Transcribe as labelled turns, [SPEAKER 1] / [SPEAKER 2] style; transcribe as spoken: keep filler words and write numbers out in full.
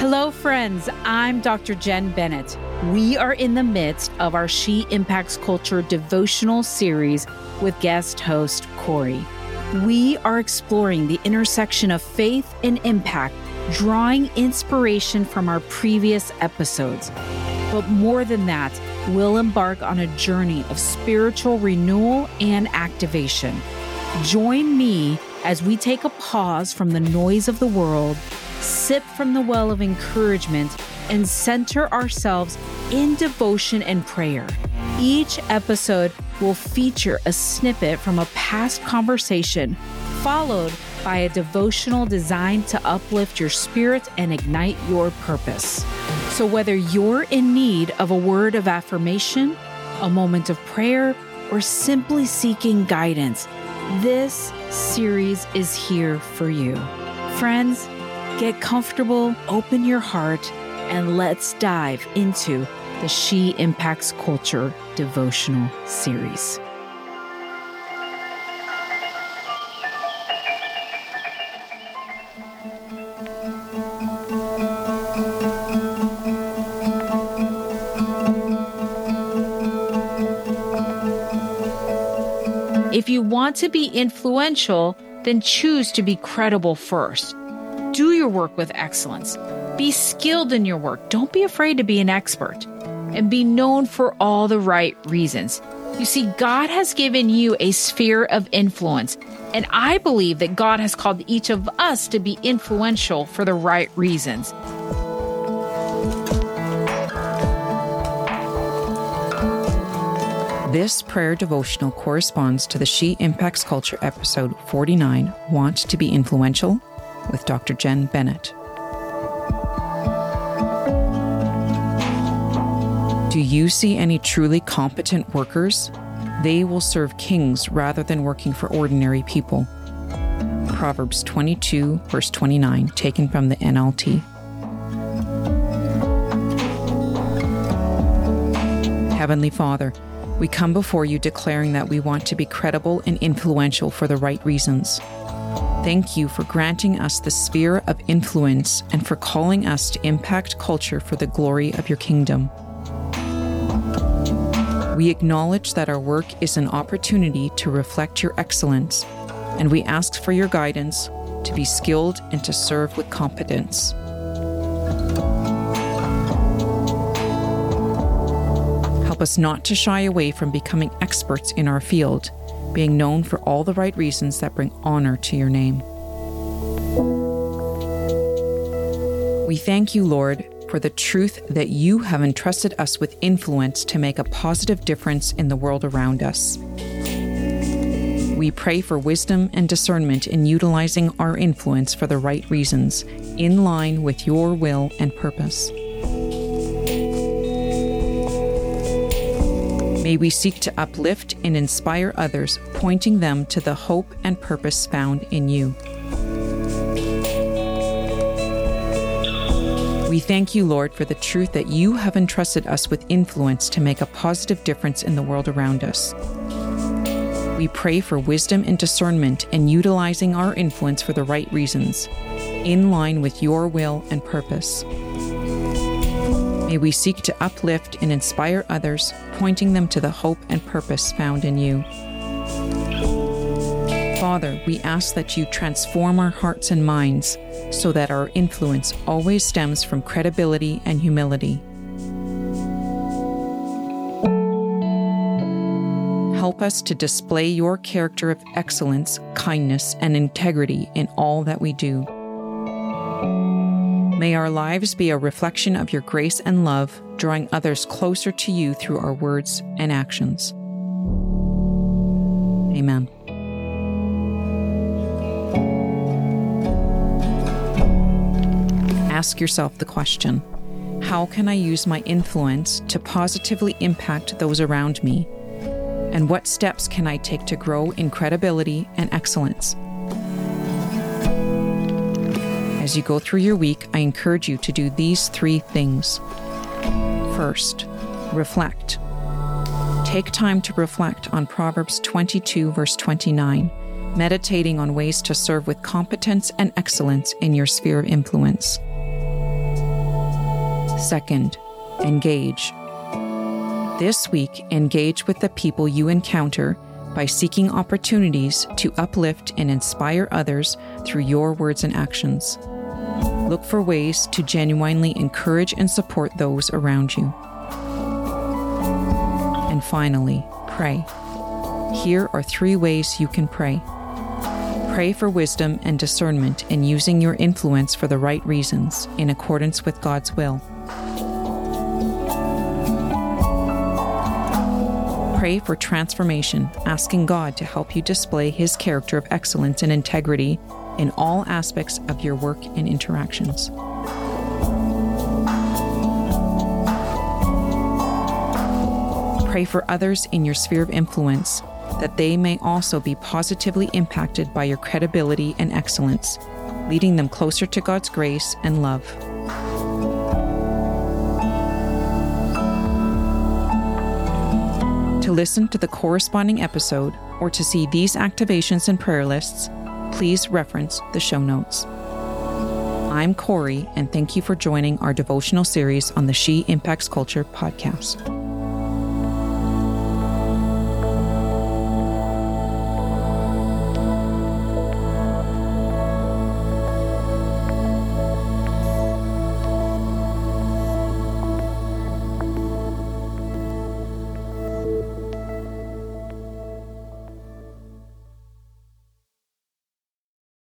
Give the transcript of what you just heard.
[SPEAKER 1] Hello, friends. I'm Doctor Jen Bennett. We are in the midst of our She Impacts Culture devotional series with guest host Corey. We are exploring the intersection of faith and impact, drawing inspiration from our previous episodes. But more than that, we'll embark on a journey of spiritual renewal and activation. Join me as we take a pause from the noise of the world, sip from the well of encouragement, and center ourselves in devotion and prayer. Each episode will feature a snippet from a past conversation, followed by a devotional designed to uplift your spirit and ignite your purpose. So whether you're in need of a word of affirmation, a moment of prayer, or simply seeking guidance, this series is here for you. Friends, get comfortable, open your heart, and let's dive into the She Impacts Culture devotional series. If you want to be influential, then choose to be credible first. Do your work with excellence. Be skilled in your work. Don't be afraid to be an expert. And be known for all the right reasons. You see, God has given you a sphere of influence. And I believe that God has called each of us to be influential for the right reasons.
[SPEAKER 2] This prayer devotional corresponds to the She Impacts Culture episode forty-nine, Want to be Influential, with Doctor Jen Bennett. Do you see any truly competent workers? They will serve kings rather than working for ordinary people. Proverbs twenty-two, verse twenty-nine, taken from the N L T. Heavenly Father, we come before you declaring that we want to be credible and influential for the right reasons. Thank you for granting us the sphere of influence and for calling us to impact culture for the glory of your kingdom. We acknowledge that our work is an opportunity to reflect your excellence, and we ask for your guidance to be skilled and to serve with competence. Help us not to shy away from becoming experts in our field, being known for all the right reasons that bring honor to your name. We thank you, Lord, for the truth that you have entrusted us with influence to make a positive difference in the world around us. We pray for wisdom and discernment in utilizing our influence for the right reasons, in line with your will and purpose. May we seek to uplift and inspire others, pointing them to the hope and purpose found in you. We thank you, Lord, for the truth that you have entrusted us with influence to make a positive difference in the world around us. We pray for wisdom and discernment in utilizing our influence for the right reasons, in line with your will and purpose. May we seek to uplift and inspire others, pointing them to the hope and purpose found in you. Father, we ask that you transform our hearts and minds so that our influence always stems from credibility and humility. Help us to display your character of excellence, kindness, and integrity in all that we do. May our lives be a reflection of your grace and love, drawing others closer to you through our words and actions. Amen. Ask yourself the question, how can I use my influence to positively impact those around me? And what steps can I take to grow in credibility and excellence? As you go through your week, I encourage you to do these three things. First, reflect. Take time to reflect on Proverbs twenty-two, verse twenty-nine, meditating on ways to serve with competence and excellence in your sphere of influence. Second, engage. This week, engage with the people you encounter by seeking opportunities to uplift and inspire others through your words and actions. Look for ways to genuinely encourage and support those around you. And finally, pray. Here are three ways you can pray. Pray for wisdom and discernment in using your influence for the right reasons, in accordance with God's will. Pray for transformation, asking God to help you display His character of excellence and integrity in all aspects of your work and interactions. Pray for others in your sphere of influence, that they may also be positively impacted by your credibility and excellence, leading them closer to God's grace and love. To listen to the corresponding episode or to see these activations and prayer lists, please reference the show notes. I'm Corey, and thank you for joining our devotional series on the She Impacts Culture podcast.